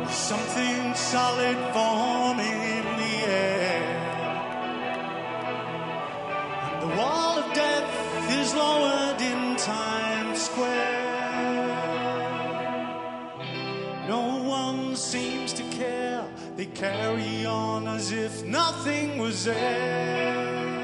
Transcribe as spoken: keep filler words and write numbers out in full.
Something solid forming in the air. And the wall of death is lowered in Times Square. No one seems to care. They carry on as if nothing was there.